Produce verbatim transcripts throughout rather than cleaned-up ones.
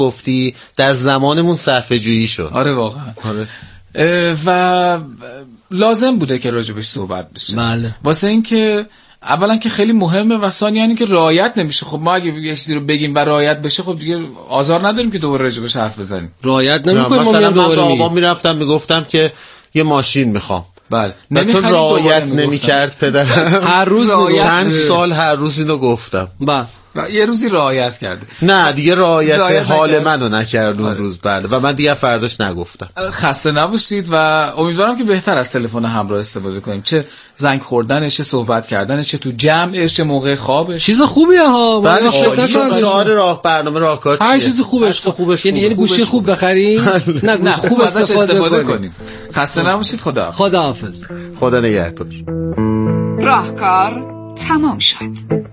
گفتی در زمانمون صرفه جویی شد. آره واقعا. آره. و لازم بوده که راجبش صحبت بشه. بله. واسه این که اولا که خیلی مهمه و ثانیاً اینکه رعایت نمیشه. خب ما اگه یه چیزی رو بگیم و رعایت بشه خب دیگه آزار نداریم که دوباره راجبش حرف بزنیم. رعایت نمی‌کنیم. مثلا من به بابا میرفتم میگفتم که یه ماشین میخوام. بله. تو رعایت نمی‌کرد پدرم. هر روز چند سال هر روز اینو گفتم. بله. یه روزی رعایت کرده. نه دیگه رعایت, رعایت حال منو نکرد اون روز. بله و من دیگه فرداش نگفتم. خسته نباشید و امیدوارم که بهتر از تلفن همراه استفاده کنیم، چه زنگ خوردنش، چه صحبت کردنش، چه تو جمعش، چه موقع خوابش. چیز خوبیه ها. بله شعار راه برنامه راهکار هر چیز خوبش خوبش یعنی یعنی گوشی خوب بخریم نه گوشی خوب استفاده کنیم. خسته نباشید. خدا خداحافظ. خدا نگهدار. راهکار تمام شد.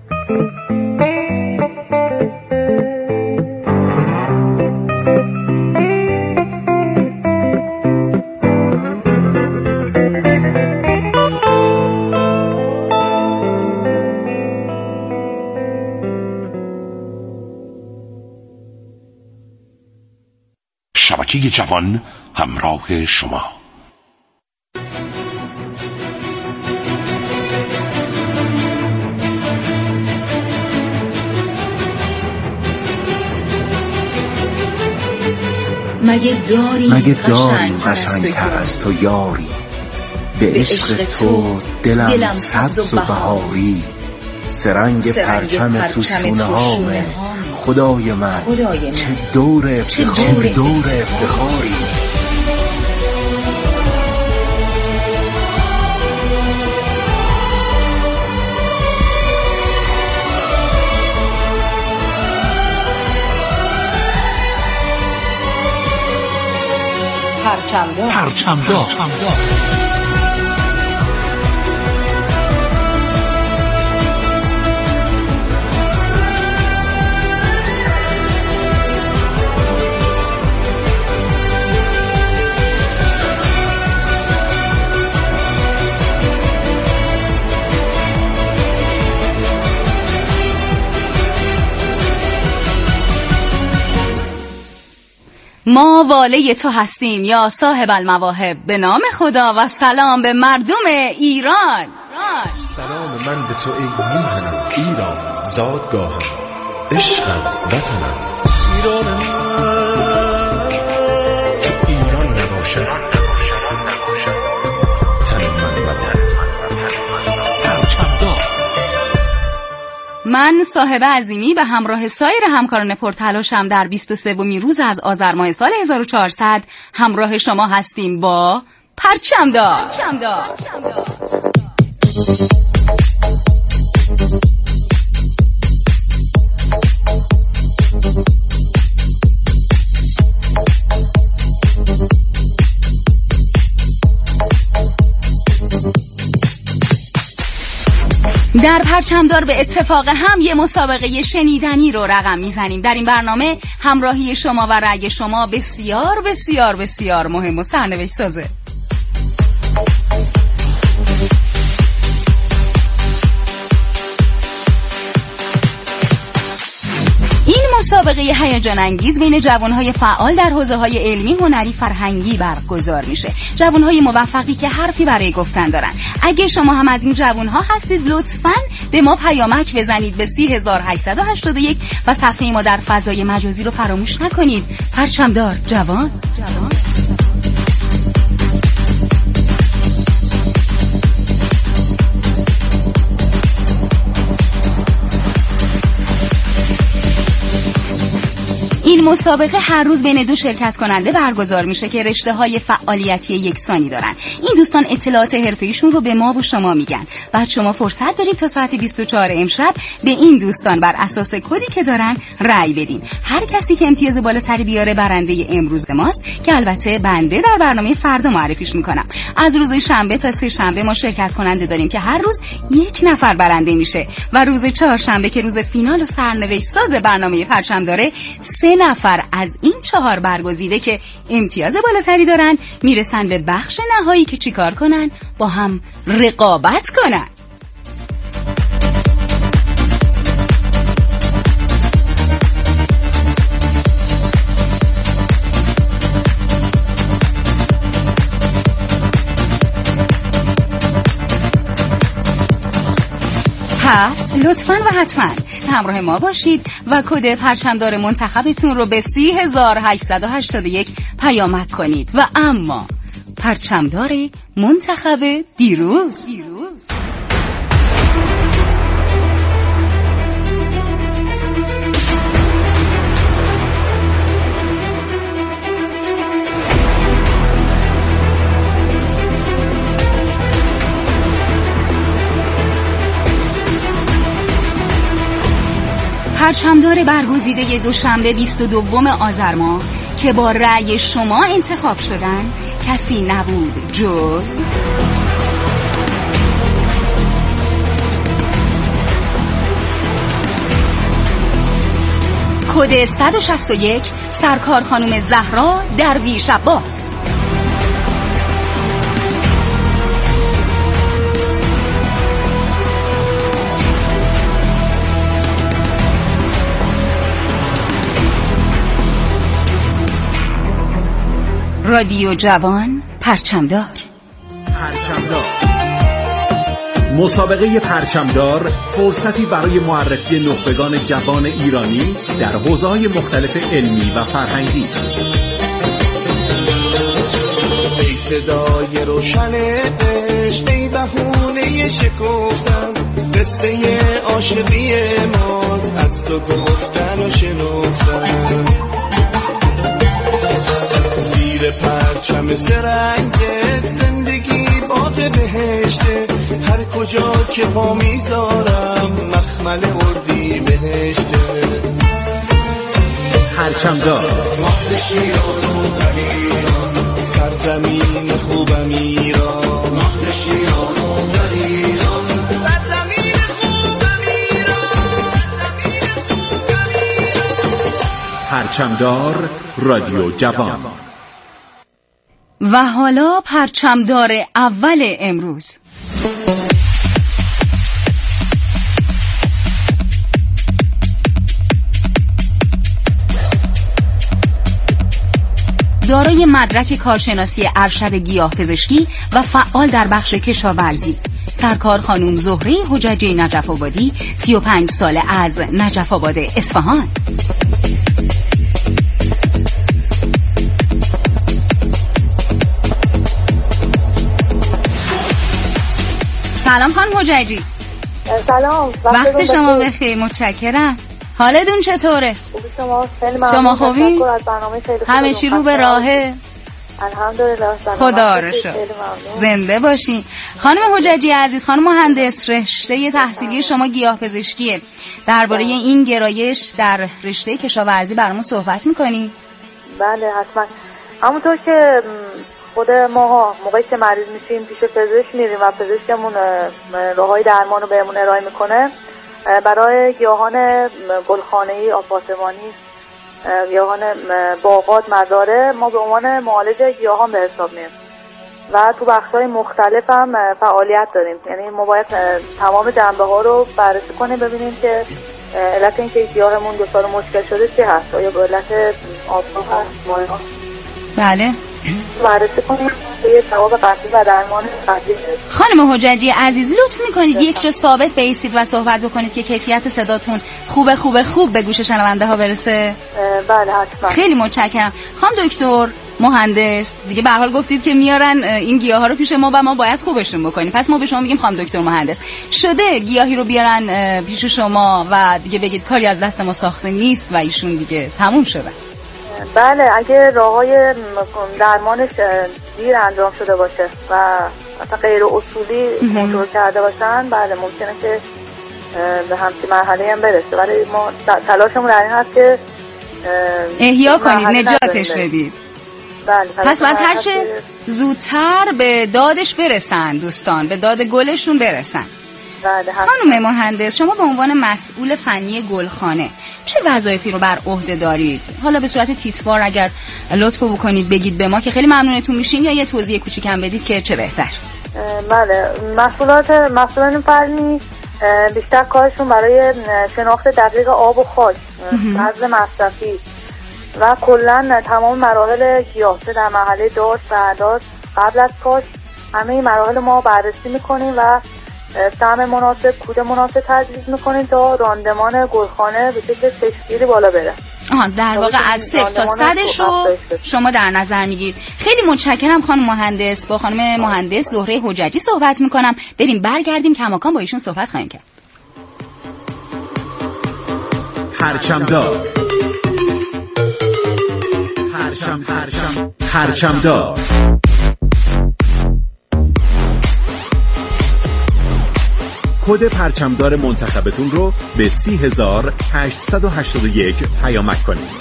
شبکه جوان همراه شما. مگه داری مگه داری قشنگ‌تر از تو یاری، به عشق تو دلم سبز و بهاری، سرنگ پرچم تو سینه هامه خدای من، چه دور افتخاری، دور افتخاری. پرچمدار پرچمدار ما واله تو هستیم یا صاحب المواهب، به نام خدا و سلام به مردم ایران. سلام من به تو ای میهنم ایران، زادگاهم، عشقم، وطنم. ایران تو ایران نباشد تن من وطن. من صاحب عظیمی به همراه سایر همکاران پرتلاشم در بیست و سومین روز از آذر ماه سال هزار و چهارصد همراه شما هستیم با پرچمدار. پرچمدار. در پرچمدار به اتفاق هم یه مسابقه شنیدنی رو رقم میزنیم. در این برنامه همراهی شما و رأی شما بسیار بسیار بسیار مهم و سرنوشت سازه. این مسابقه هیجان انگیز بین جوانهای فعال در حوزه‌های علمی، هنری، فرهنگی برگزار میشه. جوانهای موفقی که حرفی برای گفتن دارن. اگه شما هم از این جوانها هستید لطفاً به ما پیامک بزنید به سی هزار و هشتصد و هشتاد و یک و صفحه ما در فضای مجازی رو فراموش نکنید. پرچمدار جوان جوان این مسابقه هر روز بین دو شرکت کننده برگزار میشه که رشته‌های فعالیتی یکسانی دارن. این دوستان اطلاعات حرفه‌ایشون رو به ما و شما میگن. بعد شما فرصت دارید تا ساعت بیست و چهار امشب به این دوستان بر اساس کدی که دارن رأی بدین. هر کسی که امتیاز بالاتری بیاره برنده امروز ماست که البته بنده در برنامه فردا معرفیش میکنم. از روز شنبه تا سه شنبه ما شرکت کننده داریم که هر روز یک نفر برنده میشه و روز چهارشنبه که روز فینال و سرنوشت ساز برنامه پرچم داره، سه نفر از این چهار برگزیده که امتیاز بالاتری دارن میرسن به بخش نهایی که چیکار کنن؟ با هم رقابت کنن. پس لطفاً و حتماً همراه ما باشید و کد پرچمدار منتخبتون رو به سی هزار و هشتصد و هشتاد و یک پیامک کنید. و اما پرچمدار منتخب دیروز, دیروز. پرچمدار برگزیده دوشنبه بیست و دوم آذر ماه که با رأی شما انتخاب شدن کسی نبود جز کد صد و شصت و یک سرکار خانم زهرا درویش عباس. رادیو جوان پرچمدار. پرچمدار مسابقه پرچمدار فرصتی برای معرفی نخبگان جوان ایرانی در حوزه‌های مختلف علمی و فرهنگی. ای صدای روشن عشق، ای بهونه شکفتن، قصه عاشقی ماست از تو گفتن و شنفتن. زیر پرچم سرنگت زندگی باغ بهشته، هر کجا که پا میذارم مخمل اردی بهشته. پرچمدار مهد شیران و دلیران، سرزمین خوبم ایران. مهد شیران و دلیران، سرزمین خوبم ایران. پرچمدار رادیو جوان. و حالا پرچمدار اول امروز. دارای مدرک کارشناسی ارشد گیاه پزشکی و فعال در بخش کشاورزی، سرکار خانم زهره حججی نجف آبادی، سی و پنج ساله، از نجف آباد اصفهان. سلام خانم حججی. سلام، وقت شما بخیر. متشکرم. حالتون چطوره؟ شما خیلی ممنون. شما خوبی؟ همه چی رو به راهه؟ الحمدلله. خدا رو شکر. زنده باشین. خانم حججی عزیز، خانم مهندس، رشته تحصیلی شما گیاه پزشکیه. درباره این گرایش در رشته کشاورزی برامون صحبت می‌کنی؟ بله حتما. همونطور که خود ما موقعی که مریض میشیم پیش پزشک میریم و پزشکمون راههای درمان رو بهمون ارائه میکنه، برای گیاهان گلخانه‌ای، آپارتمانی، گیاهان باغات، مزارع، ما به عنوان معالج گیاهان به حساب میایم و تو بخش‌های مختلف هم فعالیت داریم. یعنی ما باید تمام جنبه‌ها رو بررسی کنیم ببینیم که علت اینکه گیاهمون دو سال مشکل شده چی هست، یا به علت آب هست، مایع. بله. بررسی کنیم یه جواب قطعی و درمان قطعی. خانم حججی عزیز، لطف میکنید یک جا ثابت بایستید و صحبت بکنید که کیفیت صداتون خوبه خوبه خوب به گوش شنونده ها برسه. بله حتما. خیلی متشکرم. خانم دکتر مهندس، دیگه به هر حال گفتید که میارن این گیاها رو پیش ما و ما باید خوبشون بکنیم، پس ما به شما میگیم خانم دکتر مهندس. شده گیاهی رو بیارن پیش شما و دیگه بگید کاری از دست ما ساخته نیست و ایشون دیگه تموم شده؟ بله، اگه راههای درمانش دیر انجام شده باشه و مثلا غیر اصولی کنترل کرده باشن، بله ممکنه که به همچین مرحله هم برسه، ولی ما تلاشمون در این هست که احیا کنید، نجاتش بدید. بله. پس باید هرچه زودتر به دادش برسن دوستان، به داد گلشون برسن. بله. خانم مهندس، شما به عنوان مسئول فنی گلخانه چه وظایفی رو بر عهده دارید؟ حالا به صورت تیتوار اگر لطف بکنید بگید به ما که خیلی ممنونتون میشیم، یا یه توضیح کوچیکم بدید که چه بهتر. بله، مسئولات مسئولان فنی بیشتر کارشون برای شناخت دقیق آب و خاک، فضل مصرفی و کلا تمام مراحل گیاه، چه در مرحله داشت، برداشت، قبل از کاشت، همه این مراحل ما بررسی میکنیم و سهم مناسب، کود مناسب تجویز میکنیم تا راندمان گلخانه به شکل چشمگیری بالا بره. آها در واقع از صفر تا صدش رو شما در نظر میگیرید. خیلی متشکرم خانم مهندس. با خانم مهندس زهره حجتی صحبت میکنم. بریم برگردیم کماکان با ایشون صحبت خواهیم کرد. پرچمدار پرچم پرچم پرچمدار کد پرچمدار منتخبتون رو به سی هزار هشتصد و هشتاد و یک پیامک کنید.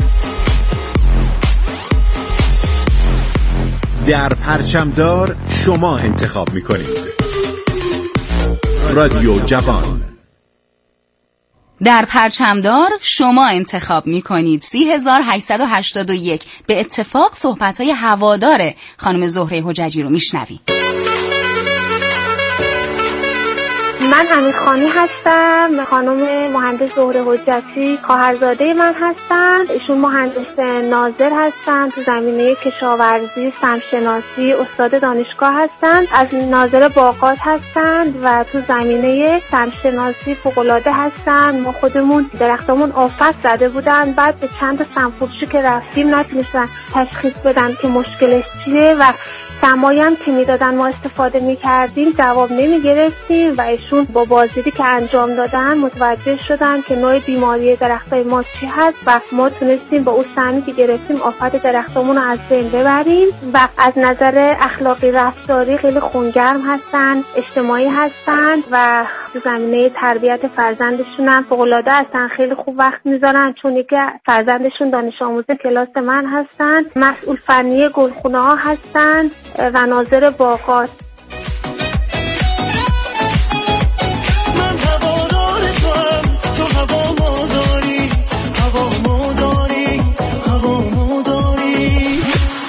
در پرچمدار شما انتخاب میکنید. رادیو جوان. در پرچمدار شما انتخاب میکنید سی هزار هشتصد و هشتاد و یک. به اتفاق صحبت‌های هوادار خانم زهره حجتی رو میشنوید. من امیرخانی هستم. خانم مهندس زهره حجتی خواهرزاده من هستن. ایشون مهندس ناظر هستن تو زمینه کشاورزی، سمت‌شناسی، استاد دانشگاه هستن. از ناظر باغات هستن و تو زمینه سمت‌شناسی فوق‌العاده هستن. ما خودمون درختمون آفت زده بودن، بعد به چند سمفروشی که رفتیم نتونستن تشخیص بدن که مشکلش چیه و سمایی هم که میدادن ما استفاده میکردیم جواب نمیگرفتیم و ایشون با بازدیدی که انجام دادن متوجه شدن که نوع بیماری درختای ما چی هست و ما تونستیم با اون سمی که گرفتیم آفت درختمون رو از بین ببریم. و از نظر اخلاقی رفتاری خیلی خونگرم هستن، اجتماعی هستن و تو زمینه تربیت فرزندشون هم فوق‌العاده هستن. خیلی خوب وقت میذارن چون یکی فرزندشون دانش آموز کلاس من هستن، مسئول فنی گلخونه ها هستن و ناظر باغات. من هوادار توام، تو هوا ما داری، هوا ما داری، هوا ما داری.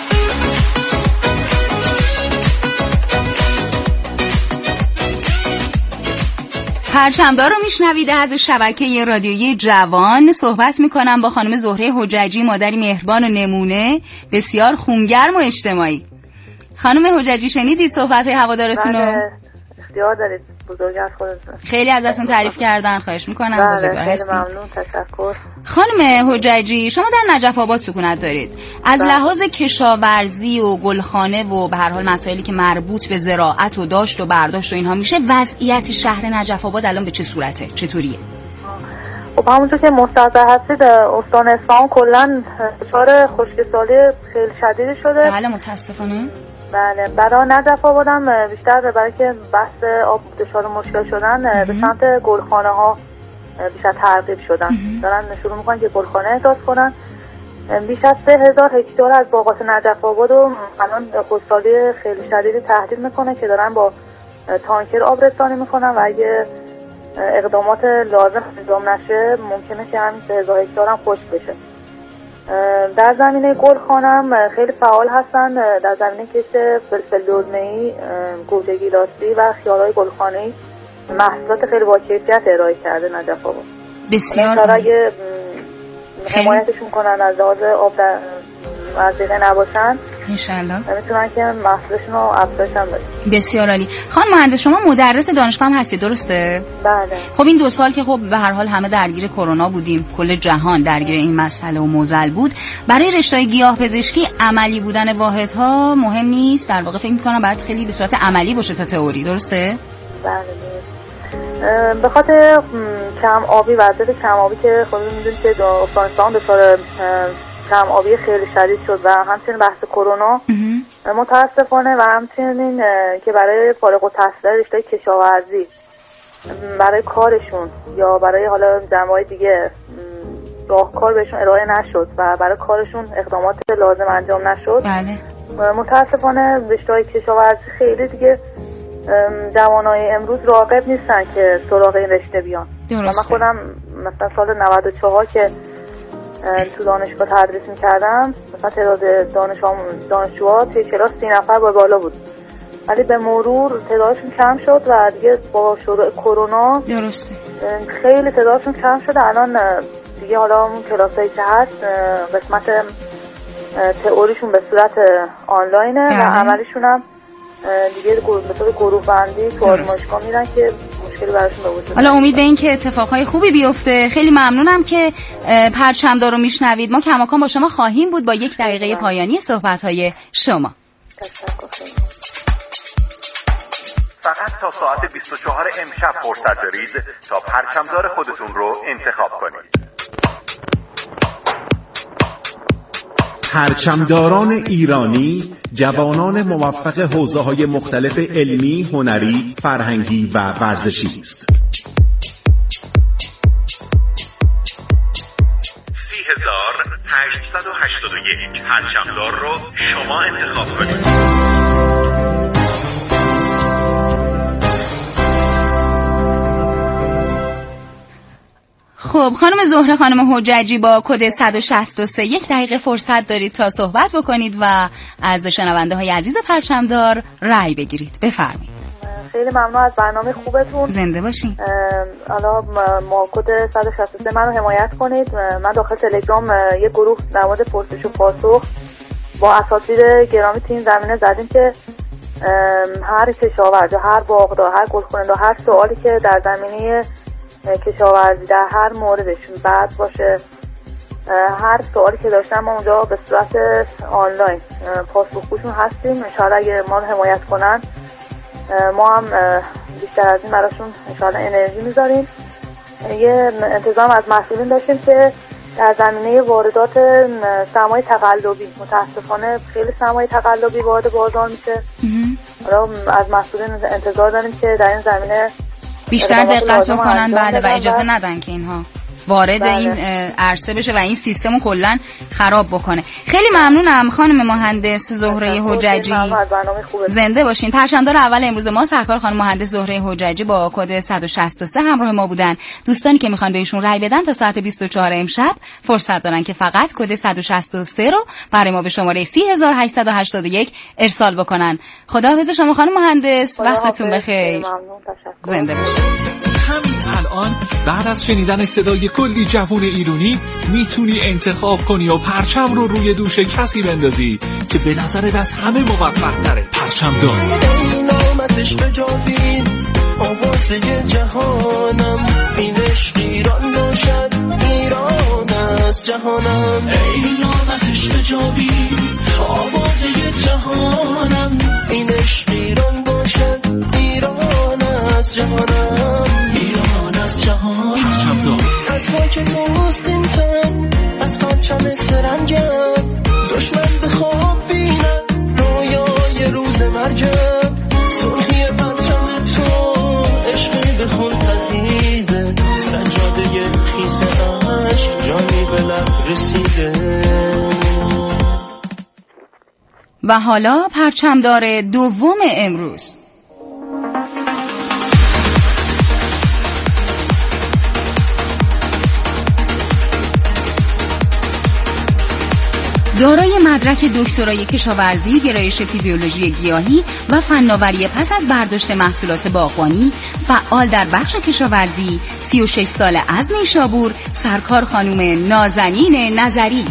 پرچمدار رو میشنوید از شبکه رادیویی جوان. صحبت میکنم با خانم زهره حجتی، مادری مهربان و نمونه، بسیار خونگرم و اجتماعی. خانم حجتی شنیدید صحبت‌های هوادارتون رو؟ بله اختیار دارید، بزرگ از خودتون. خیلی ازتون تعریف کردن، خواهش میکنم. بله بزرگوار خیلی هستید. ممنون، تشکر. خانم حجتی شما در نجف آباد سکونت دارید. از بله. لحاظ کشاورزی و گلخانه و به هر حال مسائلی که مربوط به زراعت و داشت و برداشت و اینها میشه، وضعیت شهر نجف آباد الان به چه صورته؟ چطوریه؟ خب همونطور که مستحضر هستید استان اصفهان کلا دچار خشکسالی خیلی شدیدی شده. بله متاسفانه. بله برای نجف آبادم بیشتر برای که بحث آب دچار مشکل شدن به سمت گلخانه ها بیشتر ترغیب شدن. دارن شروع میکنن که گلخانه احداث کنن. بیش از سه هزار هکتار از باغات نجف آباد رو الان خشکسالی خیلی شدیدی تهدید میکنه که دارن با تانکر آب رسانی میکنن و اگه اقدامات لازم انجام نشه ممکنه که همین سه هزار هکتار هم خشک بشه. در زمینه گلخانم خیلی فعال هستن. در زمینه کشت فلفل دلمه‌ای، گوجه گیلاسی و خیارهای گلخانه‌ای محصولات خیلی با کیفیت ارائه کرده نجف آباد. بسیار اگه حمایتشون کنن از لحاظ آب در منطقه نباشن انشالله میتونن که محصولشون رو افزایش هم بدن. بسیار عالی. خانم مهندس شما مدرس دانشگاه هم هستید درسته؟ بله. خب این دو سال که خب به هر حال همه درگیر کرونا بودیم، کل جهان درگیر این مسئله و معضل بود، برای رشته گیاه پزشکی عملی بودن واحدها مهم نیست؟ در واقع فکر می‌کنم باید خیلی به صورت عملی باشه تا تئوری، درسته؟ بله. به خاطر کم آبی وضعیت کم آبی که خودتون می‌دونید که افغانستان دچار کم آبی خیلی شدید شد و همچنین بحث کرونا متاسفانه و همچنین که برای فارغ التحصیلان رشته کشاورزی برای کارشون یا برای حالا جنبه‌های دیگه راهکار بهشون ارائه نشد و برای کارشون اقدامات لازم انجام نشد. بله. متاسفانه رشته کشاورزی خیلی دیگه جوانای امروز راغب نیستن که سراغ این رشته بیان. درسته. من خودم مثلا سال نود و چهار که تو دانشگاه تدریس می‌کردم مثلا تعداد دانش دانشجوها توی کلاس سی نفر با بالا بود، ولی به مرور تعدادشون کم شد و دیگه با شروع کرونا درسته خیلی تعدادشون کم شده. الان دیگه حالا اون کلاسایی که هست قسمت تئوریشون به صورت آنلاینه و عملیشون هم دیگه گروه به طور گروه بندی تو آزمایشگاه میرن که مشکلی براشون به وجود. حالا امید به این که اتفاقهای خوبی بیفته. خیلی ممنونم که پرچمدار رو میشنوید. ما کماکان با شما خواهیم بود با یک دقیقه پایانی صحبت‌های شما. فقط تا ساعت بیست و چهار امشب فرصت دارید تا پرچمدار خودتون رو انتخاب کنید. پرچمداران ایرانی جوانان موفق حوزه‌های مختلف علمی، هنری، فرهنگی و ورزشی است. سی هزار هشتصد و هشتاد و یک پرچمدار رو شما انتخاب کنید. خب خانم زهره خانم حججی با کد صد و شصت و سه یک دقیقه فرصت دارید تا صحبت بکنید و از شنونده های عزیز پرچمدار رأی بگیرید. بفرمایید. خیلی ممنون از برنامه خوبتون. زنده باشین. حالا ما کد صد و شصت و سه منو حمایت کنید. من داخل تلگرام یک گروه در مورد پرسش و پاسخ با اساتید گرامی تیم زمینه زدیم که هر کشاورز، هر باغدار، هر گلخنه‌دار، هر سوالی که در زمینه کشاورزی در هر موردشون بعد باشه، هر سوالی که داشتن ما اونجا به صورت آنلاین پاسخگوشون هستیم. انشاءالله اگه ما رو حمایت کنن ما هم بیشتر از این براشون انشاءالله انرژی میذاریم. یه انتظام از مسئولین داشتیم که در زمینه واردات سرمایه تقلبی، متاسفانه خیلی سرمایه تقلبی وارد بازار میشه. حالا از مسئولین انتظار داریم که در این زمینه بیشتر دقت بکنن بله و اجازه ندن که اینها وارد بله. این عرصه بشه و این سیستم رو کلا خراب بکنه. خیلی ممنونم خانم مهندس زهره حججی. زنده باشین. پرچمدار اول امروز ما سرکار خانم مهندس زهره حججی با کد صد و شصت و سه همراه ما بودن. دوستانی که میخوان بهشون رای بدن تا ساعت بیست و چهار امشب فرصت دارن که فقط کد صد و شصت و سه رو برای ما به شماره سی هزار و هشتصد و هشتاد و یک ارسال بکنن. خداحافظ شما خانم مهندس. وقتتون بخیر. زنده باشین. همین الان بعد از شنیدن صدای کلی جوون ایرانی میتونی انتخاب کنی و پرچم رو روی دوش کسی بندازی که به نظرت از همه موفق تره. پرچمدار. ای نامتش بجاوید آوازه جهانم، این عشق ایران باشد، ایران از جهانم. ای نامتش بجاوید آوازه جهانم، این عشق ایران باشد، ایران از جهانم. پرچمدار. از خاک توست این تن، از پرچم سرنگم، دشمن به خواب بیند رویای روز مرگم. سرخی پرچم تو عشقی به خون تدیده، سجاده خیس عشق جانی به لب رسیده. و حالا پرچمدار دوم امروز. دارای مدرک دکترای کشاورزی، گرایش فیزیولوژی گیاهی و فناوری پس از برداشت محصولات باغبانی، فعال در بخش کشاورزی، سی و شش ساله از نیشابور، سرکار خانم نازنین نظری.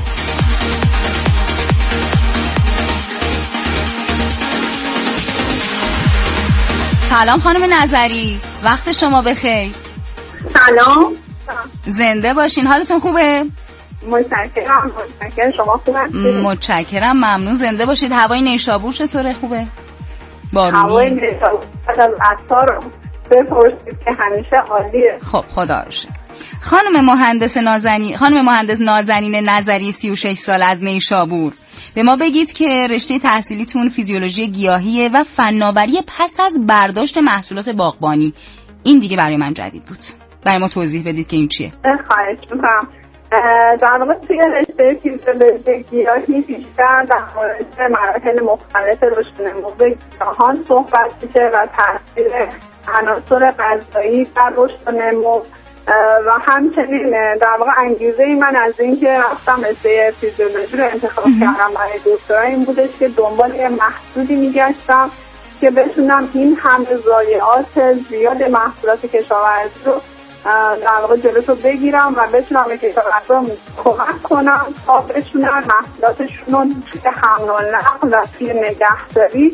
سلام خانم نظری، وقت شما بخیر. سلام. زنده باشین. حالتون خوبه؟ متشکرم. متشکرم. شما خوب هستید؟ متشکرم. ممنون. زنده باشید. هوای نیشابور چطوره؟ خوبه؟ بارونی؟ هوای نیشابور از عطار بپرسید که همیشه عالیه. خب خدا رو شکر. خانم مهندس نازنین خانم مهندس نازنین نظری، سی و شش سال از نیشابور، به ما بگید که رشته تحصیلیتون فیزیولوژی گیاهیه و فناوری پس از برداشت محصولات باغبانی. این دیگه برای من جدید بود. برای ما توضیح بدید که این چیه؟ خواهش می‌کنم. در واقع توی رشته فیزیولوژی گیاهی بیشتر در مورد مراحل مختلف رشد نمو گیاهان صحبت میشه و تاثیر عناصر غذایی در رشد نمو و همچنین در واقع انگیزه من از این که رفتم رشته فیزیولوژی رو انتخاب کردم برای دکترا این بودش که دنبال یه محصولی میگشتم که بتونم این همه ضایعات زیاد محصولات کشاورزی رو در واقع جلوشو بگیرم و بتونم به کشاورزان کمک کنم تا بتونن محصولاتشون رو توی حمل و نقل و توی نگهداری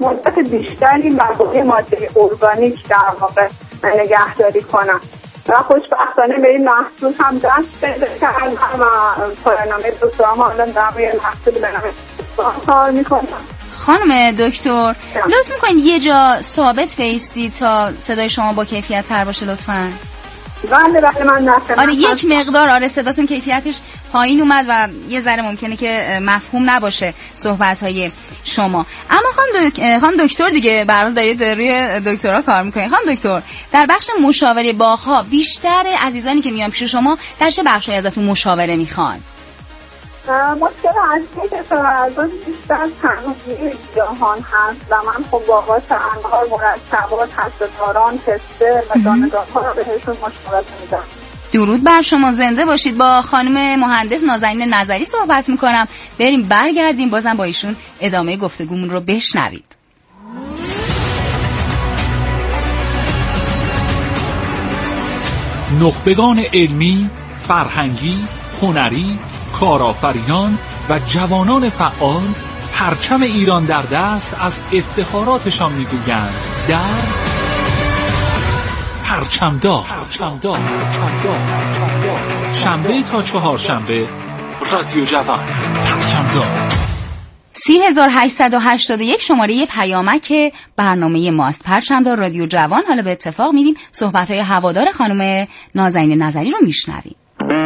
مدت بیشتری مواد ماده ارگانیک در واقع نگهداری کنن و خوشبختانه به این محصول هم دست پیدا کردم و پایان‌نامه دکترام حالا در روی محصول به نام کار میکنم. خانم دکتر لطف میکنید یه جا ثابت بایستید تا صدای شما با کیفیت تر باشه لطفاً. بله بله من نفهم. آره یک مقدار آره صداتون کیفیتش پایین اومد و یه ذره ممکنه که مفهوم نباشه صحبت‌های شما. اما خانم دک... خانم دکتر دیگه به هر حال دارید روی دکترا کار میکنید. خانم دکتر در بخش مشاوره باغ‌ها بیشتر عزیزانی که میان پیش شما در چه بخشی ازتون مشاوره میخوان؟ مشکل اصلی که فرزان بیشتر تنظیم جهان هست و من خب باقات انبار مرتبات حسداران تسته و دانگاه ها رو بهشون مشاوره میدم. درود بر شما، زنده باشید. با خانم مهندس نازنین نظری صحبت میکنم. بریم برگردیم بازم با ایشون ادامه گفتگومون رو بشنوید. نخبگان علمی، فرهنگی، هنری، کارآفرینان و جوانان فعال پرچم ایران در دست از افتخاراتشان میگویند در پرچمدار. پرچمدار شنبه تا چهارشنبه رادیو جوان. پرچمدار سی هزار هشتصد و هشتاد و یک شماره پیامک برنامه ماست. پرچمدار رادیو جوان. حالا به اتفاق میریم صحبت‌های هوادار خانم نازنین نظری رو میشنویم.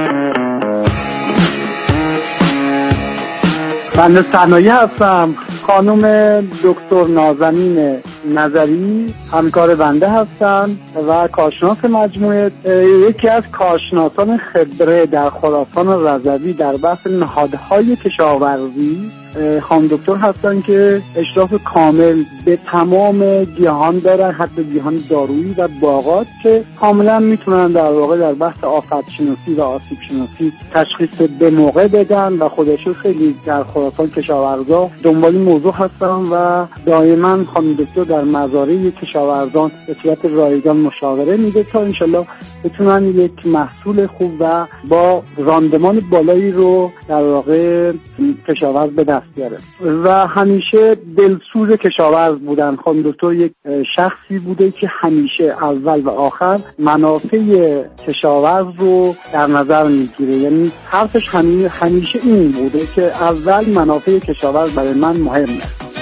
من صنایع هستم. خانم دکتر نازنین نظری همکار بنده هستند و کارشناس مجموعه، یکی از کارشناسان خبره در خراسان رضوی در بحث نهادهای کشاورزی. خانم دکتر هستن که اشراف کامل به تمام گیاهان دارن، حتی گیاهان دارویی و باغات که کاملا میتونن در واقع در بحث آفت شناسی و آسیب شناسی تشخیص به موقع بدن و خودشون خیلی در خراسان کشاورزا دنبال موضوع هستن و دائما خانم دکتر در مزارع کشاورزان به صورت رایگان مشاوره میده تا انشالله بتونن یک محصول خوب و با راندمان بالایی رو در واقع کشاورز به دست بیاره و همیشه دلسوز کشاورز بودن. خانم دکتر یک شخصی بوده که همیشه اول و آخر منافع کشاورز رو در نظر میگیره، یعنی حرفش همیشه این بوده که اول منافع کشاورز برای من مهمه.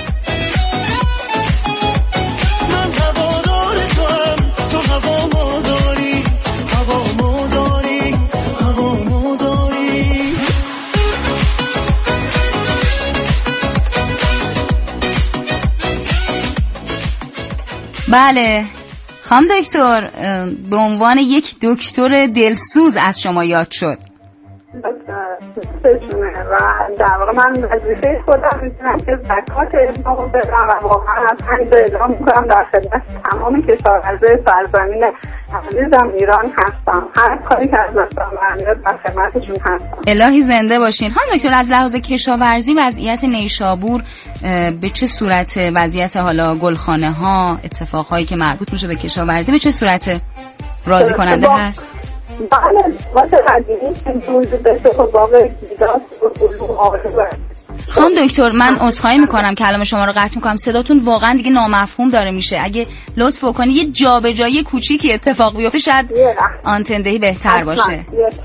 بله خانم دکتر، به عنوان یک دکتر دلسوز از شما یاد شد. و در واقع من وظیفه خودم میتونم که زکات علمو بدم و واقعا از همینجا اعلام میکنم در خدمت تمام کشاورزای سرزمین عزیزم ایران هستم. هر کاری که از دستم برمیاد در خدمتشون هستم. الهی زنده باشین. خانم دکتر از لحاظ کشاورزی وضعیت نیشابور به چه صورت؟ وضعیت حالا گلخانه ها، اتفاقهایی که مربوط میشه به کشاورزی به چه صورت راضی کننده هست؟ بله واسه قدیمی که وجود داشته خب واقعا گیداست و علوم آقای. خانم دکتر من عذرخواهی میکنم کلام شما رو قطع میکنم، صداتون واقعا دیگه نامفهوم داره میشه. اگه لطف بکنی یه جابجایی کوچیکی اتفاق بیفته شاید آنتن دهی بهتر باشه.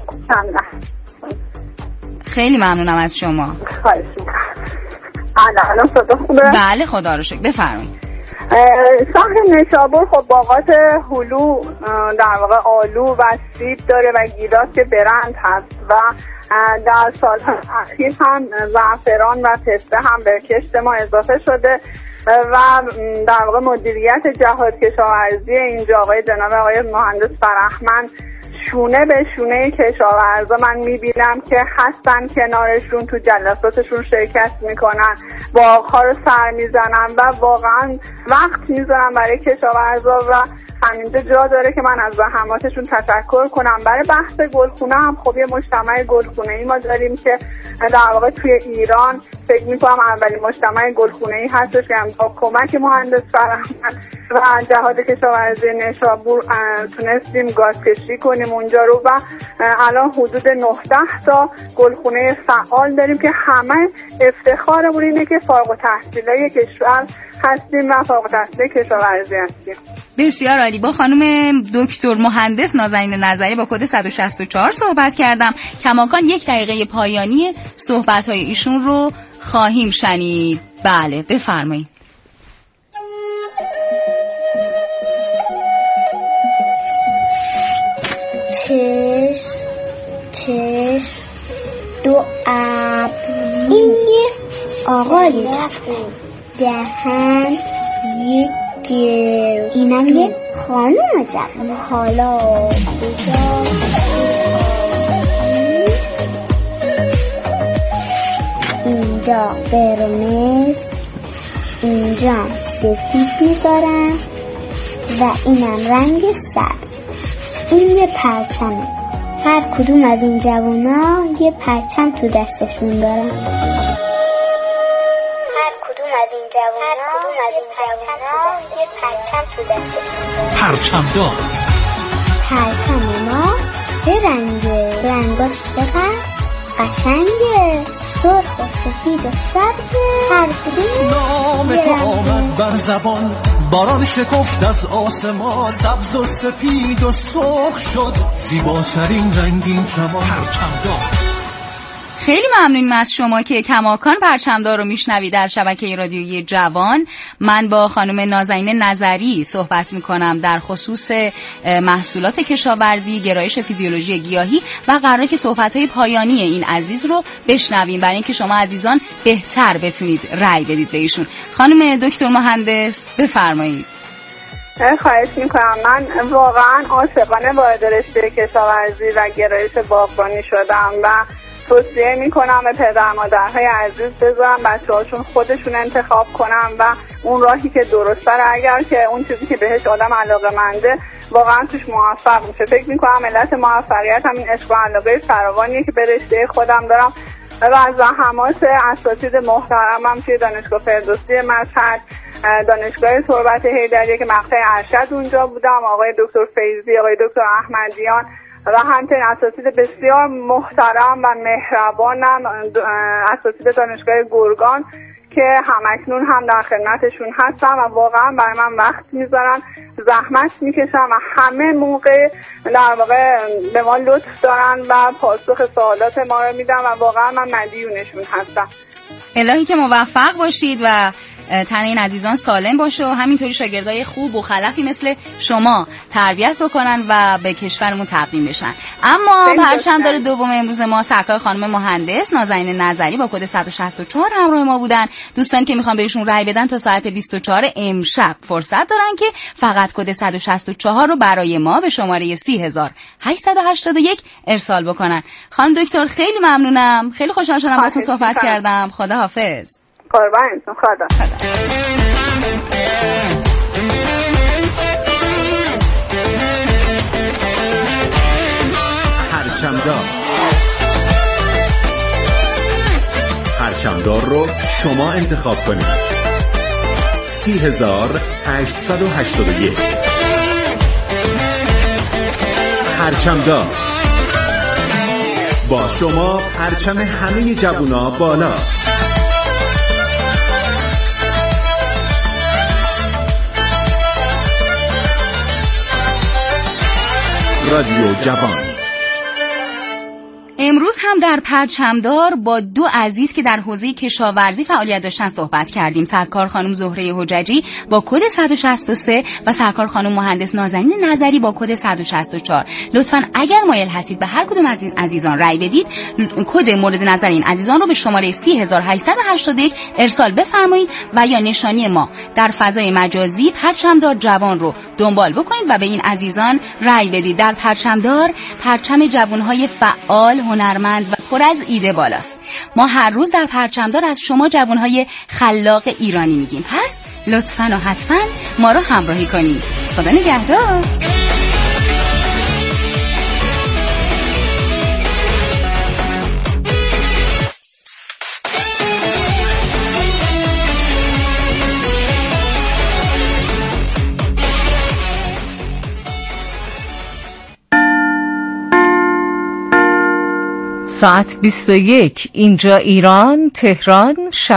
خیلی ممنونم از شما. خواهش میکنم. الان صدا خوبه؟ بله خدا رو شکر، بفرمایید. شهر نیشابور خب باغات هلو در واقع آلو و سیب داره و گیلاس که برند هست و در سال‌های اخیر هم زعفران و پسته هم به کشت ما اضافه شده و در واقع مدیریت جهاد کشاورزی اینجا آقای جناب آقای مهندس فرهمند شونه به شونه کشاورزا من میبینم که هستن کنارشون، تو جلساتشون شرکت میکنن، باغ‌ها رو سر میزنن و واقعا وقت میذارن برای کشاورزا و همینجا جا داره که من از زحماتشون تشکر کنم. برای بحث گلخونه هم خب یه مجتمع گلخونه‌ای ما داریم که در واقع توی ایران فکر میکنم اولین مجتمع گلخونه‌ای هستش که با کمک مهندس فرهمند و جهاد کشاورزی نیشابور تونستیم گازکشی کنیم اونجا رو و الان حدود نهده تا گلخونه فعال داریم که همه افتخارمون اینه که فارغ التحصیلای کشور هستیم و فارغ التحصیل کشاورزی هستیم. بسیار عالی. با خانم دکتر مهندس نازنین نظری با کد صد و شصت و چهار صحبت کردم. کماکان یک دقیقه پایانی صحبت‌های ایشون رو خواهیم شنید. بله بفرمایید. چشم چشم دو ابر این یه آقای جوون، دهن یک گرو، اینم یه خانم جوون. حالا کجا اینجا قرمز، اینجا سفید میذارم و اینم رنگ سبز. این یه پرچمه. هر کدوم از این جوونا یه پرچم تو دستشون دارن. هر کدوم از این جوونا هر کدوم از این جوونا یه پرچم تو دستشون دارن. پرچم دار. پرچم ما سه رنگه. رنگاش چقدر قشنگه. سرخ و سفید و سبز. هر کدوم نام تو آمد بر زبان، باران شکفت از آسمان، سبز و سپید و سرخ شد زیباترین رنگین چمان. پرچمدار. خیلی ممنونیم از شما که کماکان پرچمدار رو میشنوید از شبکه رادیویی جوان. من با خانم نازنین نظری صحبت میکنم در خصوص محصولات کشاورزی، گرایش فیزیولوژی گیاهی و قراره که صحبت‌های پایانی این عزیز رو بشنویم برای اینکه شما عزیزان بهتر بتونید رأی بدید به ایشون. خانم دکتر مهندس بفرمایید. خواهش میکنم. من واقعا عاشقانه وارد رشته کشاورزی و گرایش باغبانی شدم و توصیه میکنم به پدر مادرهای عزیز بذارم بچه هاشون خودشون انتخاب کنم و اون راهی که درسته رو، اگر که اون چیزی که بهش آدم علاقه منده واقعا توش موفق میشه. فکر میکنم علت موفقیت هم این عشق و علاقه فراوانیه که به رشته خودم دارم و از زحمات اساتید محترمم توی دانشگاه فردوسی مشهد، دانشگاه تربت حیدریه که مقطع ارشد اونجا بودم، آقای دکتر فیضی، آقای دکتر احمدیان و همچنین اساتید بسیار محترم و مهربانم، اساتید دانشگاه گرگان که همکنون هم در خدمتشون هستم و واقعا برای من وقت میذارن، زحمت میکشن و همه موقع در واقع به ما لطف دارن و پاسخ سوالات ما رو میدن و واقعا من مدیونشون هستم. الهی که موفق باشید و تن این عزیزان سالم باشه و همینطوری شاگردای خوب و خلفی مثل شما تربیت بکنن و به کشورمون تقدیم بشن. اما پرچمدار دوم امروز ما سرکار خانم مهندس نازنین نظری با کد صد و شصت و چهار همراه ما بودن. دوستان که میخوان بهشون رأی بدن تا ساعت بیست و چهار امشب فرصت دارن که فقط کد صد و شصت و چهار رو برای ما به شماره سی هزار هشتصد و هشتاد و یک ارسال بکنن. خانم دکتر خیلی ممنونم، خیلی خوشحال شدم باهاتون صحبت کردم. خدا حافظ. قربانتون. خدا. پرچمدار. پرچمدار رو شما انتخاب کنید. سی هزار هشتصد و هشتاد و یک. پرچمدار. با شما پرچم همه جوونا بالا. رادیو جوان. امروز هم در پرچمدار با دو عزیز که در حوزه کشاورزی فعالیت داشتن صحبت کردیم. سرکار خانم زهره حججی با کد صد و شصت و سه و سرکار خانم مهندس نازنین نظری با کد صد و شصت و چهار. لطفاً اگر مایل هستید به هر کدوم از این عزیزان رأی بدید، کد مورد نظر این عزیزان رو به شماره سی هزار هشتصد و هشتاد و یک ارسال بفرمایید و یا نشانی ما در فضای مجازی پرچمدار جوان رو دنبال بکنید و به این عزیزان رأی بدید. در پرچمدار پرچم جوانهای فعال، هنرمند و پر از ایده بالاست. ما هر روز در پرچمدار از شما جوانهای خلاق ایرانی میگیم. پس لطفاً و حتماً ما رو همراهی کنید. خدا نگهدار. ساعت بیست و یک اینجا ایران، تهران.